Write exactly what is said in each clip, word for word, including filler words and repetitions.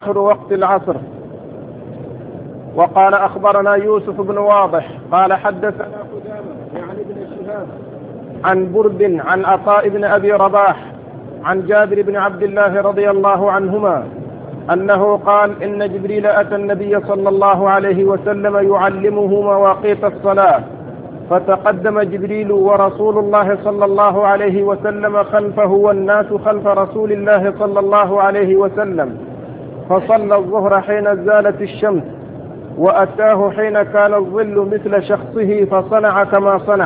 آخر وقت العصر. وقال أخبرنا يوسف بن واضح قال حدثنا قدامة يعني ابن شهاب عن برد عن عطاء بن أبي رباح عن جابر بن عبد الله رضي الله عنهما أنه قال إن جبريل أتى النبي صلى الله عليه وسلم يعلمه مواقيت الصلاة، فتقدم جبريل ورسول الله صلى الله عليه وسلم خلفه والناس خلف رسول الله صلى الله عليه وسلم، فصلى الظهر حين زالت الشمس، وأتاه حين كان الظل مثل شخصه فصنع كما صنع.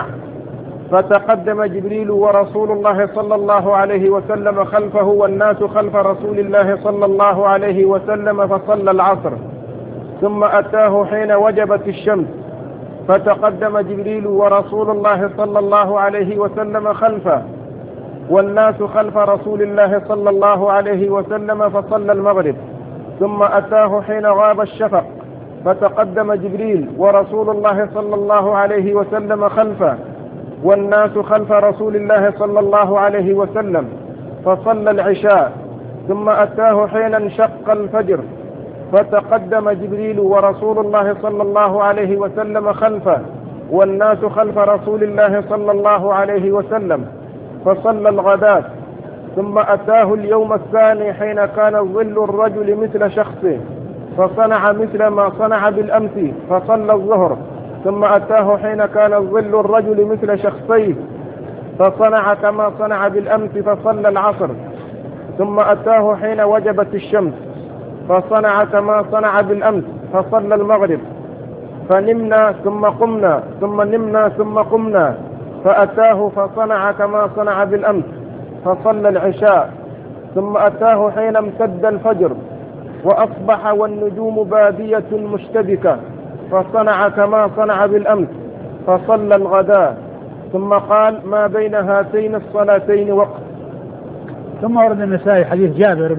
فتقدم جبريل ورسول الله صلى الله عليه وسلم خلفه والناس خلف رسول الله صلى الله عليه وسلم، فصلى العصر. ثم أتاه حين وجبت الشمس، فتقدم جبريل ورسول الله صلى الله عليه وسلم خلفه والناس خلف رسول الله صلى الله عليه وسلم، فصلى المغرب. ثم أتاه حين غاب الشفق، فتقدم جبريل ورسول الله صلى الله عليه وسلم خلفه والناس خلف رسول الله صلى الله عليه وسلم، فصلى العشاء. ثم أتاه حين انشق الفجر، فتقدم جبريل ورسول الله صلى الله عليه وسلم خلفه والناس خلف رسول الله صلى الله عليه وسلم، فصلى الغداة. ثم أتاه اليوم الثاني حين كان ظل الرجل مثل شخصه، فصنع مثل ما صنع بالأمس، فصلى الظهر. ثم أتاه حين كان ظل الرجل مثل شخصيه، فصنع كما صنع بالأمس، فصلى العصر. ثم أتاه حين وجبت الشمس، فصنع كما صنع بالأمس، فصلى المغرب. فنمنا ثم قمنا ثم نمنا ثم قمنا، فأتاه فصنع كما صنع بالأمس، فصلى العشاء. ثم أتاه حين امتد الفجر وأصبح والنجوم بادية مشتبكة، فصنع كما صنع بالأمس، فصلى الغداء. ثم قال: ما بين هاتين الصلاتين وقت. ثم ورد النسائي حديث جابر